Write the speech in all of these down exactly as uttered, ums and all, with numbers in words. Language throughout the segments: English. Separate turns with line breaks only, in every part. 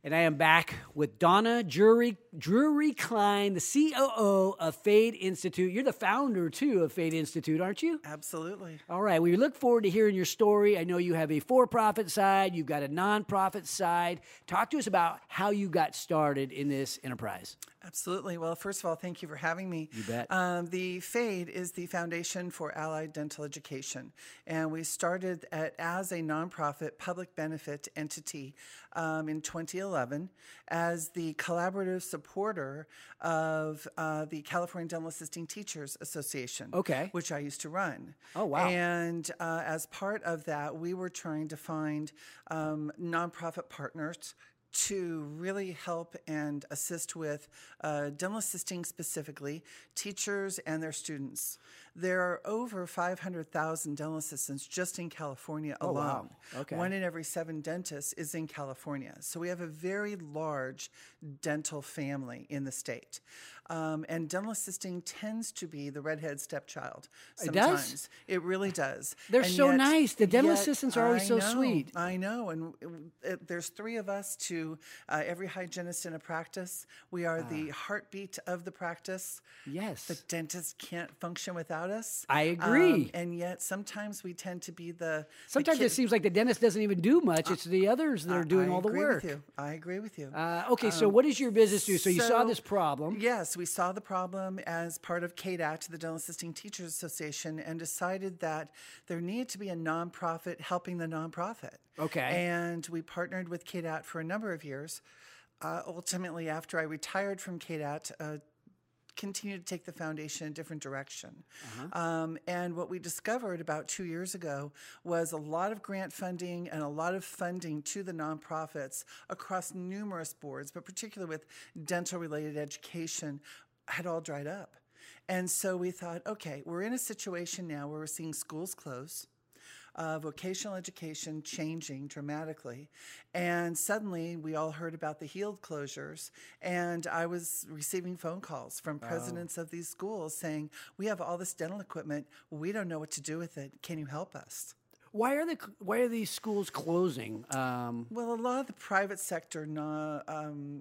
And I am back with Donna Drury, Drury Klein, the C O O of Fade Institute. You're the founder, too, of Fade Institute, aren't you?
Absolutely.
All right. We look forward to hearing your story. I know you have a for-profit side. You've got a nonprofit side. Talk to us about how you got started in this enterprise.
Absolutely. Well, first of all, thank you for having me.
You bet.
Um, the FADE is the Foundation for Allied Dental Education, and we started at, as a nonprofit public benefit entity um, in twenty eleven as the collaborative supporter of uh, the California Dental Assisting Teachers Association,
Okay.
which I used to run.
Oh, wow.
And uh, as part of that, we were trying to find um, nonprofit partners to really help and assist with uh, dental assisting, specifically teachers and their students. There are over five hundred thousand dental assistants just in California
Oh,
alone.
wow. Okay.
One in every seven dentists is in California. So we have a very large dental family in the state. Um, and dental assisting tends to be the redhead stepchild
It does?
sometimes. It really does.
They're
And
so
yet-
nice. The dental
yet
assistants are always
I
so
know,
sweet.
I know. And it, it, there's three of us to uh, every hygienist in a practice. We are the heartbeat of the practice.
Yes.
The dentist can't function without us.
I agree.
Um, and yet sometimes we tend to be the.
Sometimes
the
it seems like the dentist doesn't even do much. It's the others that are doing
I
all the
agree
work.
With you. I agree with you.
Uh, okay, so what does your business do? So you saw
So-
this problem.
Yes, we saw the problem as part of C A D A T, the Dental Assisting Teachers Association, and decided that there needed to be a nonprofit helping the nonprofit.
Okay.
And we partnered with C A D A T for a number of years. Uh, ultimately, after I retired from C A D A T, uh, continued to take the foundation in a different direction.
Uh-huh.
Um, and what we discovered about two years ago was a lot of grant funding and a lot of funding to the nonprofits across numerous boards, but particularly with dental-related education, had all dried up. And so we thought, okay, we're in a situation now where we're seeing schools close, uh, vocational education changing dramatically. And suddenly we all heard about the HEALD closures. And I was receiving phone calls from presidents of these schools saying, we have all this dental equipment. We don't know what to do with it. Can you help us?
Why are the why are these schools closing? Um,
Well, a lot of the private sector no, um,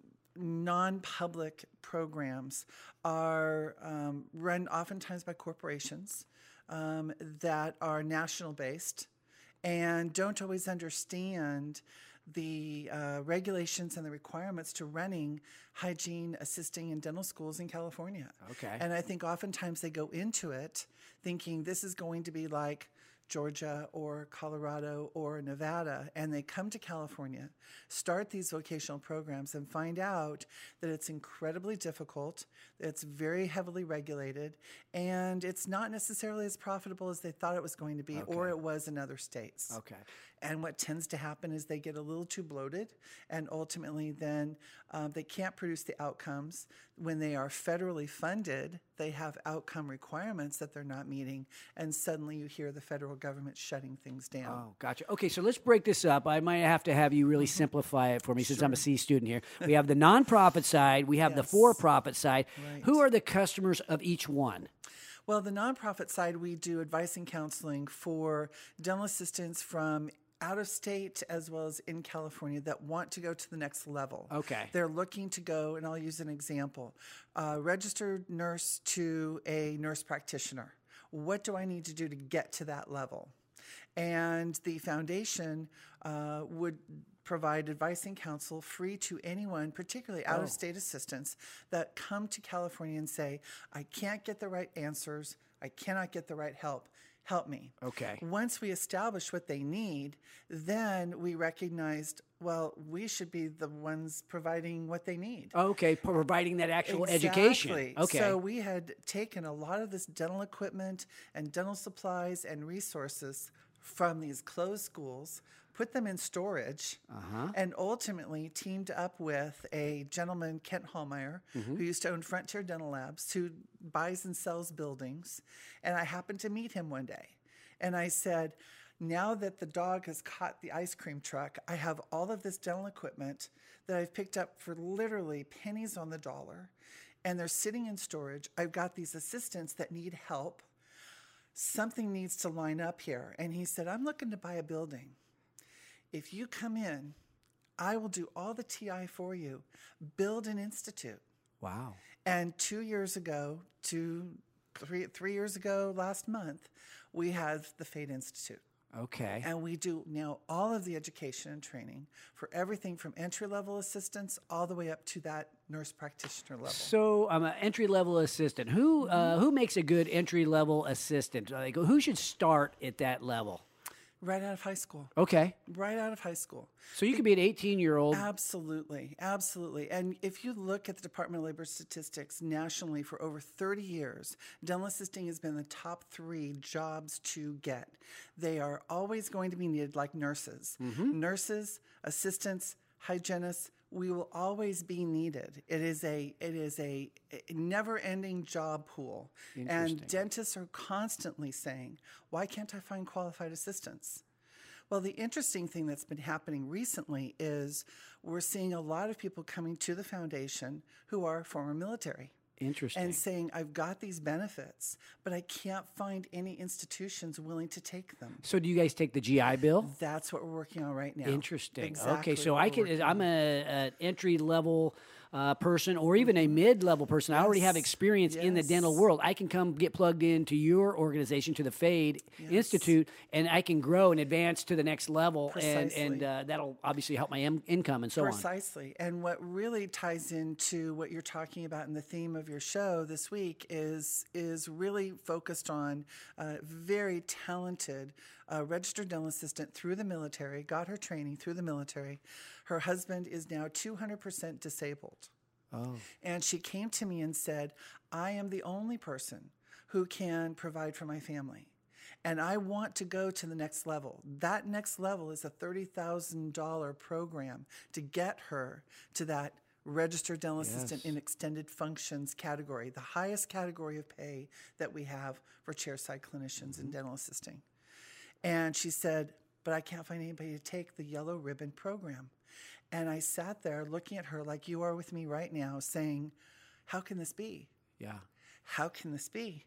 non-public programs are um, run oftentimes by corporations um, that are national-based and don't always understand the uh, regulations and the requirements to running hygiene, assisting, and dental schools in California.
Okay.
And I think oftentimes they go into it thinking this is going to be like Georgia or Colorado or Nevada, and they come to California, start these vocational programs, and find out that it's incredibly difficult, that it's very heavily regulated, and it's not necessarily as profitable as they thought it was going to be, or it was in other states.
okay.
And what tends to happen is they get a little too bloated, and ultimately then um, they can't produce the outcomes. When they are federally funded, they have outcome requirements that they're not meeting, and suddenly you hear the federal government shutting things down.
Oh, gotcha. Okay, so let's break this up. I might have to have you really simplify it for me since I'm a C student here. We have the nonprofit side. We have the
Yes.
for-profit side.
Right.
Who are the customers of each one?
Well, the nonprofit side, we do advice and counseling for dental assistants from out of state as well as in California that want to go to the next level.
Okay.
They're looking to go, and I'll use an example, uh, registered nurse to a nurse practitioner. What do I need to do to get to that level? And the foundation uh, would provide advice and counsel free to anyone, particularly out-of-state assistants, that come to California and say, I can't get the right answers, I cannot get the right help. Help me.
Okay.
Once we establish what they need, then we recognized, well, we should be the ones providing what they need.
Okay, providing that actual education.
Exactly.
Okay.
So we had taken a lot of this dental equipment and dental supplies and resources from these closed schools, put them in storage,
Uh-huh.
and ultimately teamed up with a gentleman, Kent Hallmeyer,
Mm-hmm.
who used to own Frontier Dental Labs, who buys and sells buildings. And I happened to meet him one day. And I said, now that the dog has caught the ice cream truck, I have all of this dental equipment that I've picked up for literally pennies on the dollar, and they're sitting in storage. I've got these assistants that need help. Something needs to line up here. And he said, I'm looking to buy a building. If you come in, I will do all the T I for you. Build an institute.
Wow.
And two years ago, two, three, three years ago, last month, we had the Fate Institute.
Okay.
And we do now all of the education and training for everything from entry-level assistants all the way up to that nurse practitioner level.
So I'm an entry-level assistant. Who uh, who makes a good entry-level assistant? Like, who should start at that level?
Right out of high school.
Okay.
Right out of high school.
So you could be an eighteen-year-old.
Absolutely. Absolutely. And if you look at the Department of Labor statistics nationally for over thirty years, dental assisting has been the top three jobs to get. They are always going to be needed like nurses. Mm-hmm. Nurses, assistants, hygienists, we will always be needed. It is a it is a never-ending job pool. And dentists are constantly saying, why can't I find qualified assistants? Well, the interesting thing that's been happening recently is we're seeing a lot of people coming to the foundation who are former military.
Interesting.
And saying, I've got these benefits, but I can't find any institutions willing to take them.
So do you guys take the G I Bill?
That's what we're working on right now.
Interesting.
Exactly
okay, so
what
I
we're
can.
working
I'm
on.
a, an entry level uh, person, or even a mid level person. I already have
Yes.
experience in the
Yes.
dental world. I can come get plugged into your organization, to the Fade
Yes.
Institute, and I can grow and advance to the next level, and
Precisely.
and uh, that'll obviously help my em- income and so on.
Precisely. And what really ties into what you're talking about in the theme of your show this week is is really focused on a very talented uh, registered dental assistant through the military, got her training through the military. Her husband is now two hundred percent disabled.
Oh.
And she came to me and said, I am the only person who can provide for my family. And I want to go to the next level. That next level is a thirty thousand dollars program to get her to that registered dental assistant
Yes.
in extended functions category, the highest category of pay that we have for chairside clinicians in dental assisting. And she said, but I can't find anybody to take the yellow ribbon program. And I sat there looking at her like you are with me right now, saying, how can this be?
Yeah.
How can this be?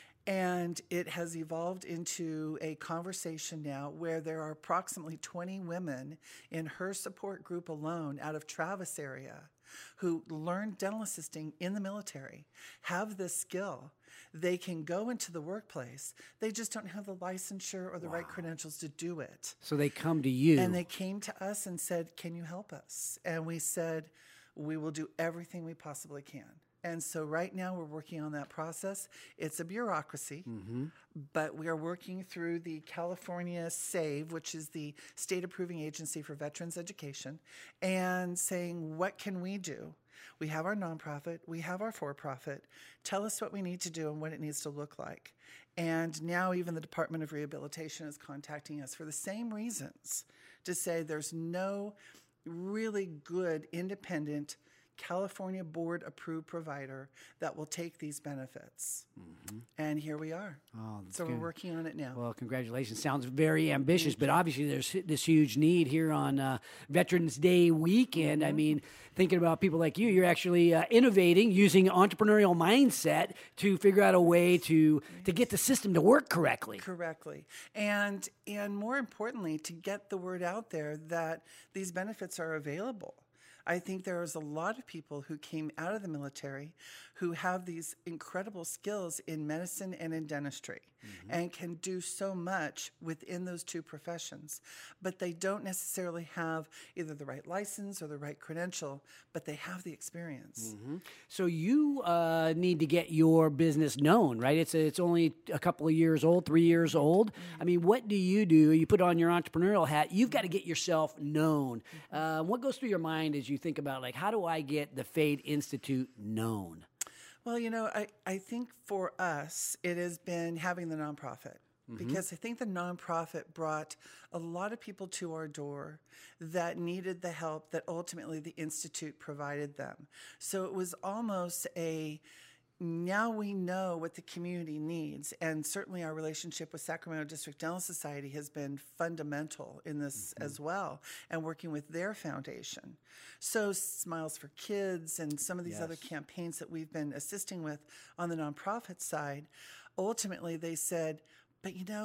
And it has evolved into a conversation now where there are approximately twenty women in her support group alone out of Travis area who learned dental assisting in the military, have this skill. They can go into the workplace. They just don't have the licensure or the right credentials to do it.
So they come to you.
And they came to us and said, can you help us? And we said, we will do everything we possibly can. And so right now we're working on that process. It's a bureaucracy,
Mm-hmm.
but we are working through the California SAVE, which is the State Approving Agency for Veterans Education, and saying, what can we do? We have our nonprofit, we have our for-profit. Tell us what we need to do and what it needs to look like. And now even the Department of Rehabilitation is contacting us for the same reasons, to say there's no really good independent California board approved provider that will take these benefits. Mm-hmm. And here we are.
Oh, that's
so
good.
we're working on it now.
Well, congratulations. Sounds very ambitious, but obviously there's this huge need here on uh, Veterans Day weekend. I mean, thinking about people like you, you're actually uh, innovating using entrepreneurial mindset to figure out a way to to get the system to work correctly.
Correctly. And and more importantly, to get the word out there that these benefits are available. I think there is a lot of people who came out of the military who have these incredible skills in medicine and in dentistry mm-hmm. and can do so much within those two professions, but they don't necessarily have either the right license or the right credential, but they have the experience.
Mm-hmm. So you uh, need to get your business known, right? It's a, it's only a couple of years old, three years old. Mm-hmm. I mean, what do you do? You put on your entrepreneurial hat. You've got to get yourself known. Mm-hmm. Uh, what goes through your mind as you think about, like, how do I get the Fade Institute known?
Well, you know, I, I think for us, it has been having the nonprofit. Mm-hmm. Because I think the nonprofit brought a lot of people to our door that needed the help that ultimately the Institute provided them. So it was almost a, now we know what the community needs. And certainly our relationship with Sacramento District Dental Society has been fundamental in this mm-hmm. as well, and working with their foundation. So Smiles for Kids and some of these
yes.
other campaigns that we've been assisting with on the nonprofit side, ultimately they said, but you know,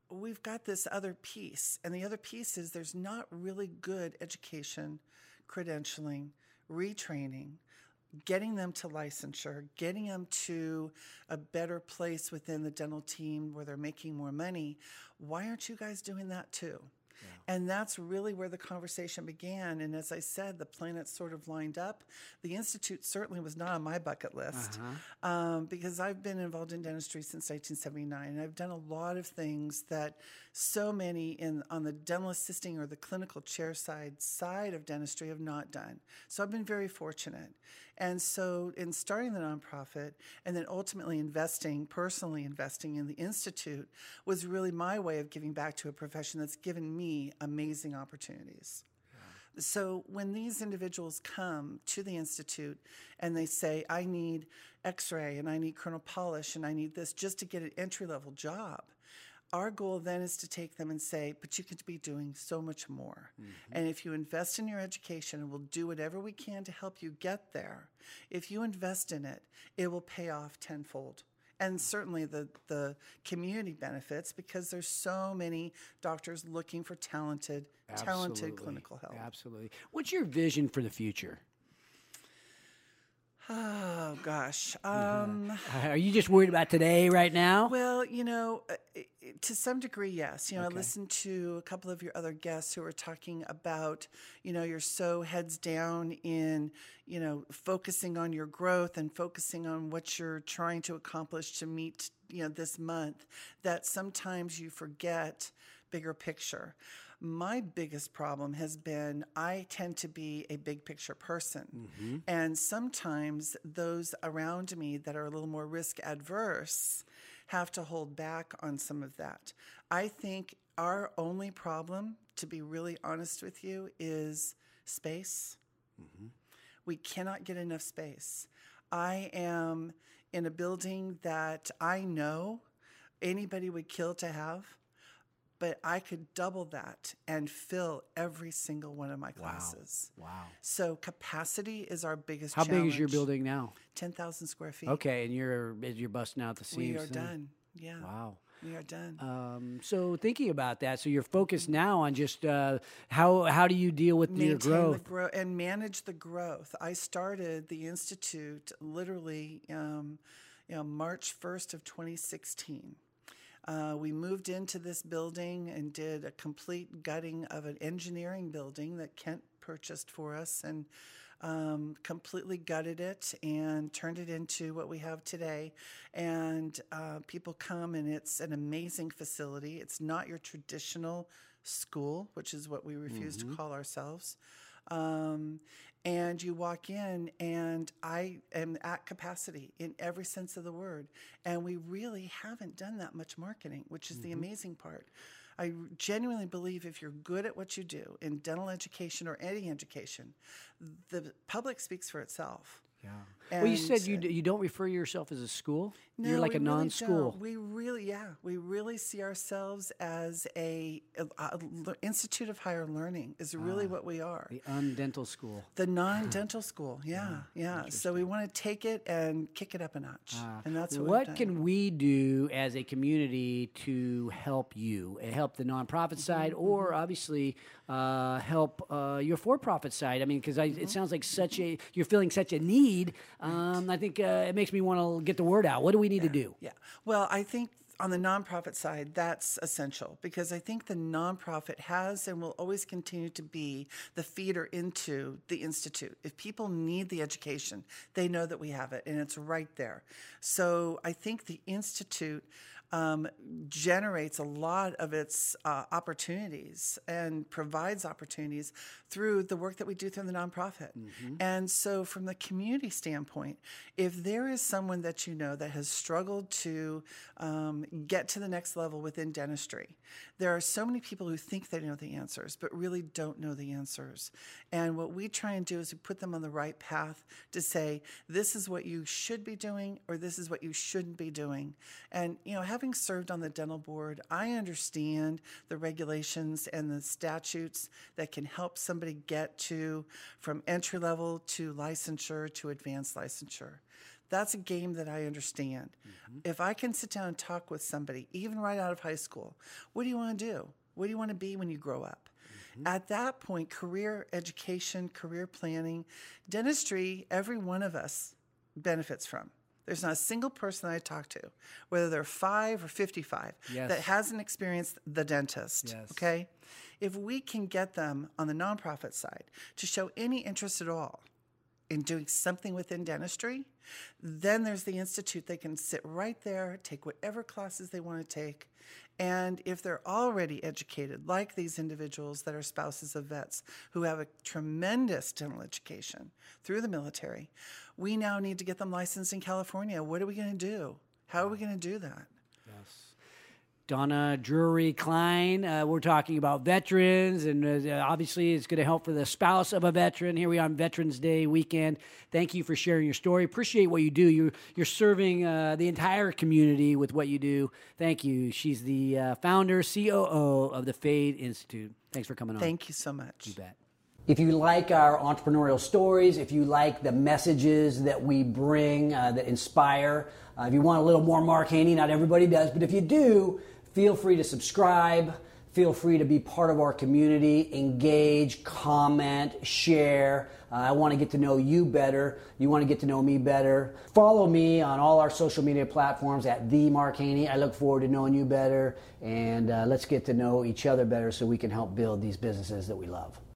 we've got this other piece. And the other piece is there's not really good education, credentialing, retraining, getting them to licensure, getting them to a better place within the dental team where they're making more money. Why aren't you guys doing that too? Yeah. And that's really where the conversation began. And as I said, the planets sort of lined up. The Institute certainly was not on my bucket list uh-huh. um, because I've been involved in dentistry since nineteen seventy-nine. And I've done a lot of things that so many in on the dental assisting or the clinical chair side side of dentistry have not done. So I've been very fortunate. And so in starting the nonprofit and then ultimately investing, personally investing in the Institute was really my way of giving back to a profession that's given me amazing opportunities. Yeah. So when these individuals come to the Institute and they say, I need x-ray and I need kernel polish and I need this just to get an entry-level job, our goal then is to take them and say, but you could be doing so much more. Mm-hmm. And if you invest in your education, and we'll do whatever we can to help you get there, if you invest in it, it will pay off tenfold. And certainly the, the community benefits because there's so many doctors looking for talented, Absolutely. talented clinical help.
Absolutely. What's your vision for the future?
Oh, gosh. Um,
uh, are you just worried about today right now?
Well, you know, uh, to some degree, yes. You know, okay. I listened to a couple of your other guests who were talking about, you know, you're so heads down in, you know, focusing on your growth and focusing on what you're trying to accomplish to meet, you know, this month, that sometimes you forget bigger picture. My biggest problem has been I tend to be a big picture person. Mm-hmm. And sometimes those around me that are a little more risk adverse have to hold back on some of that. I think our only problem, to be really honest with you, is space. Mm-hmm. We cannot get enough space. I am in a building that I know anybody would kill to have. But I could double that and fill every single one of my classes.
Wow. Wow.
So capacity is our biggest
How
challenge.
big is your building now?
ten thousand square feet.
Okay, and you're you're busting out the seams.
We are
then?
done. Yeah.
Wow.
We are done.
Um, so thinking about that, so you're focused now on just uh, how how do you deal with
Maintain
your growth?
The gro- and manage the growth. I started the Institute literally um, you know, March first of twenty sixteen. Uh, we moved into this building and did a complete gutting of an engineering building that Kent purchased for us and um, completely gutted it and turned it into what we have today. And uh, people come and it's an amazing facility. It's not your traditional school, which is what we refuse mm-hmm. to call ourselves. Um, and you walk in and I am at capacity in every sense of the word. And we really haven't done that much marketing, which is mm-hmm. the amazing part. I genuinely believe if you're good at what you do in dental education or any education, the public speaks for itself.
Yeah. And well, you said you d- you don't refer yourself as a school.
No,
You're like
we
a non-school.
Really don't. We really, yeah, we really see ourselves as a, a, a Institute of Higher Learning is really ah, what we are.
The undental school.
The non-dental school. Yeah, yeah. yeah. So we want to take it and kick it up a notch, ah. and that's what.
What
we've
can we do as a community to help you, help the nonprofit mm-hmm, side, or mm-hmm. obviously uh, help uh, your for-profit side? I mean, because mm-hmm. it sounds like such a you're feeling such a need. Um, I think uh, it makes me want to get the word out. What do we need
yeah,
to do?
Yeah. Well, I think on the nonprofit side, that's essential because I think the nonprofit has and will always continue to be the feeder into the Institute. If people need the education, they know that we have it and it's right there. So I think the Institute Um, generates a lot of its uh, opportunities and provides opportunities through the work that we do through the nonprofit. Mm-hmm. And so from the community standpoint, if there is someone that you know that has struggled to um, get to the next level within dentistry, there are so many people who think they know the answers, but really don't know the answers. And what we try and do is we put them on the right path to say, this is what you should be doing, or this is what you shouldn't be doing. And, you know, having served on the dental board, I understand the regulations and the statutes that can help somebody get to from entry level to licensure to advanced licensure. That's a game that I understand. Mm-hmm. If I can sit down and talk with somebody, even right out of high school, what do you want to do? What do you want to be when you grow up? Mm-hmm. At that point, career education, career planning, dentistry, every one of us benefits from. There's not a single person I talk to, whether they're five or fifty-five, yes. that hasn't experienced the dentist, yes. okay? If we can get them on the nonprofit side to show any interest at all in doing something within dentistry, then there's the institute. They can sit right there, take whatever classes they want to take, and if they're already educated, like these individuals that are spouses of vets who have a tremendous dental education through the military, we now need to get them licensed in California. What are we going to do? How are we going to do that?
Yes. Donna Drury Klein, uh, we're talking about veterans, and uh, obviously it's going to help for the spouse of a veteran. Here we are on Veterans Day weekend. Thank you for sharing your story. Appreciate what you do. You're, you're serving uh, the entire community with what you do. Thank you. She's the uh, founder, C O O of the Fade Institute. Thanks for coming on.
Thank you so much.
You bet. If you like our entrepreneurial stories, if you like the messages that we bring uh, that inspire, uh, if you want a little more Mark Haney, not everybody does, but if you do, feel free to subscribe. Feel free to be part of our community, engage, comment, share. Uh, I want to get to know you better. You want to get to know me better. Follow me on all our social media platforms at The Mark Haney. I look forward to knowing you better, and uh, let's get to know each other better so we can help build these businesses that we love.